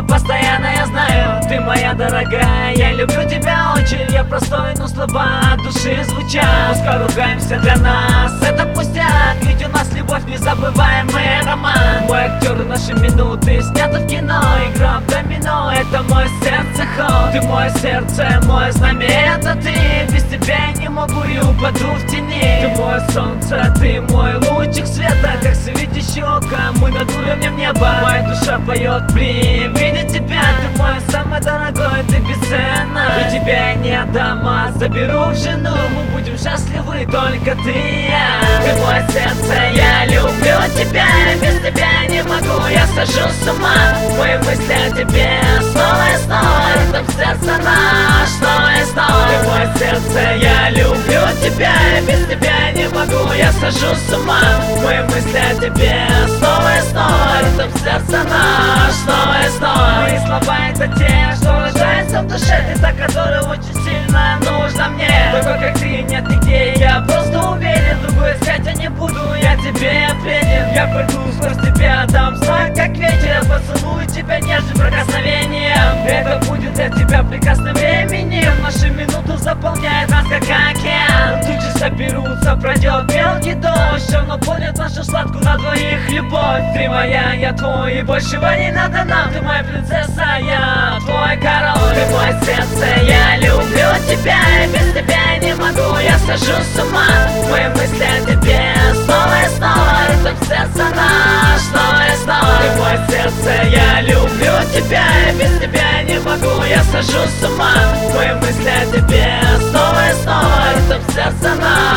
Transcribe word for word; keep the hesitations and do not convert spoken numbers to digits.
мне постоянно, я знаю. Ты моя дорогая, я люблю тебя очень. Я простой, но слова от души звучат. Пускай ругаемся, для нас это пустяк, ведь у нас любовь, незабываемый роман. Мой актер, наши минуты снято в кино. Игра в домино, это мой сердце ход. Ты мое сердце, мое знамя, это ты. Без тебя я не могу и упаду в тени. Ты мое солнце, ты мой лучик света, как светящее око, мы над уровнем неба. Моя душа поет при виде тебя. Ты мой самый дорогой, ты бесценна. И тебя я не отдам, а заберу в жену. Мы будем счастливы, только ты и я. Ты мое сердце, я люблю тебя. Без тебя я не могу, я сажусь с ума. Мои мысли о тебе снова и снова. Ритм сердца наш снова и снова. Ты мое сердце, я люблю тебя. Без тебя я не могу, я сажусь с ума. Мои мысли о тебе снова и снова. Ритм сердца наш снова и снова. Мои слова это те, что рождается в душе. Ты та, которая очень сильно нужна мне. Такой как ты нет нигде, я просто уверен. Другой искать я не буду, я тебе предан. Я пойду сквозь тебя, дам знак как ветер. Я поцелую тебя нежным прикосновением. Это будет для тебя прекрасным временем. Наши минуты заполняют нас как океан. Тут же соберутся, пройдет мелкий дождь. Все наполнит нашу сладкую на двоих любовь. Ты моя, я твой, и большего не надо нам. Ты моя принцесса, я твой король. Ты мое сердце, я люблю тебя. Без тебя я не могу, я сажусь с ума. Мои мысли о тебе снова и снова. Ритм сердца наш снова и снова. Ты мое сердце, я люблю тебя. Без тебя я не могу, я сажусь с ума. Мои мысли о тебе снова и снова. Ритм сердца наш.